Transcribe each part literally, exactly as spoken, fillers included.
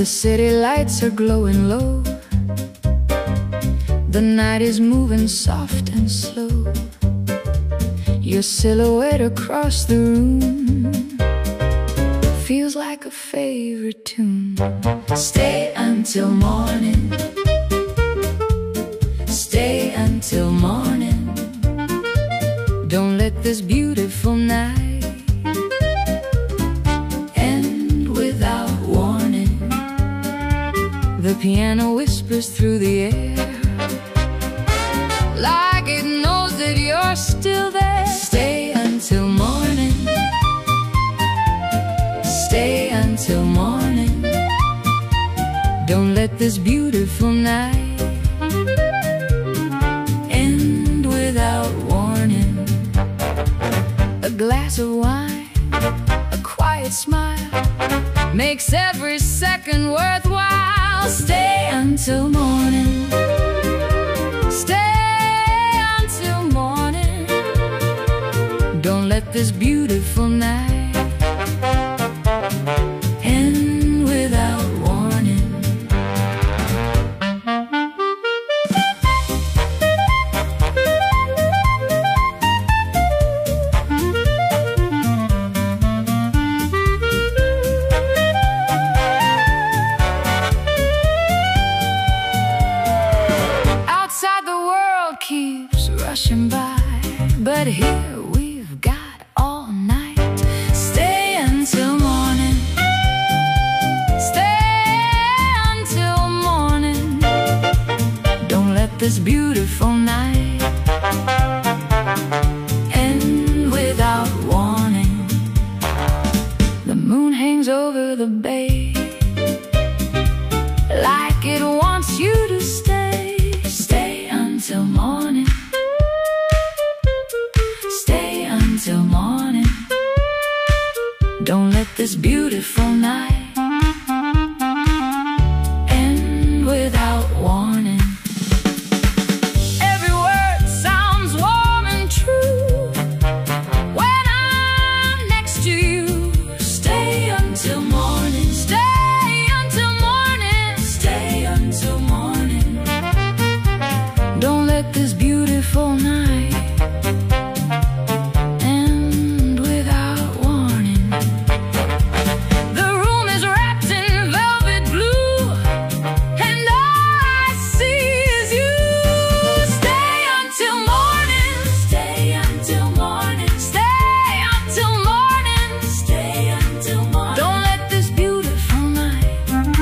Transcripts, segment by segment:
city lights are glowing low. The night is moving soft and slow. Your silhouette across the room feels like a favorite tune. Stay until morning. Stay until morning. Don't let this beautiful night end without warning. The piano whispers through the air, like it knows that you're still there. Stay until morning. Stay until morning. Don't let this beautiful night end without warning. A glass of wine, a quiet smile, makes every second worthwhile. Stay until morning. Stay until morning. Don't let this beautiful night end without warning. Outside the world keeps rushing by, but here we've got all night. Stay until morning. Stay until morning. Don't let this beautiful night end without warning. The moon hangs over the bay, like it wants you to stay. Stay until morning. Stay until morning. Don't let this beautiful night end without warning. Every word sounds warm and true when I'm next to you. Stay until morning. Stay until morning. Stay until morning. Don't let this beautiful night end without warning. The room is wrapped in velvet blue, and all I see is you. Stay until morning. Stay until morning. Stay until morning. Stay until morning. Don't let this beautiful night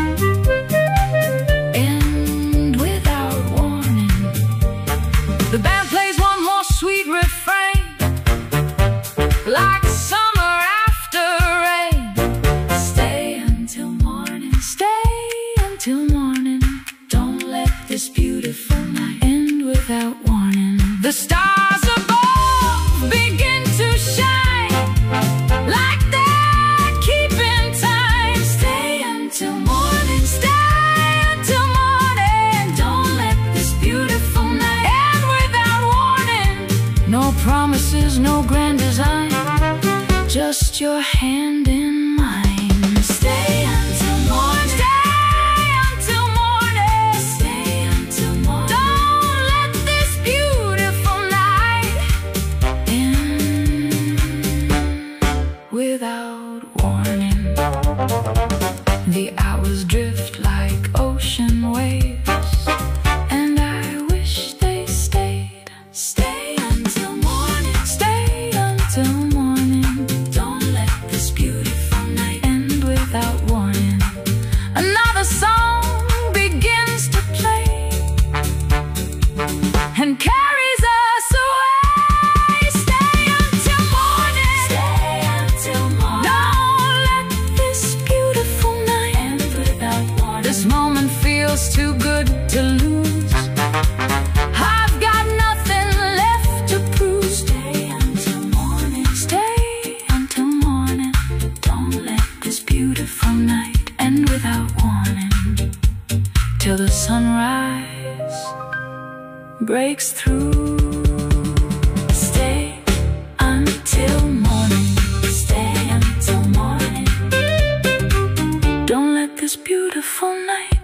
end without warning. The band plays one more sweet refrain, like summer after rain. Stay until morning. Stay until morning. Don't let this beautiful night end without warning. The stars above begin to shine, like they're keeping time. Stay until morning. Stay until morning. Don't let this beautiful night end without warning. No promises, no grand design, just your hand in mine. Stay until morning. Stay until morning. Stay until morning. Don't let this beautiful night end without warning. The hours drift like ocean waves, and I wish they stayed. Stay until morning. Stay until morning. Don't let this beautiful night end without warning. Another song begins to play and carries us away. Stay until morning. Stay until morning. Don't let this beautiful night end without warning. This moment feels too good to lose. I've got nothing left to prove. Stay until morning. Stay until morning. Don't let this beautiful night end without warning. Till the sunrise breaks through. Stay until morning. Stay until morning. Don't let this this beautiful night.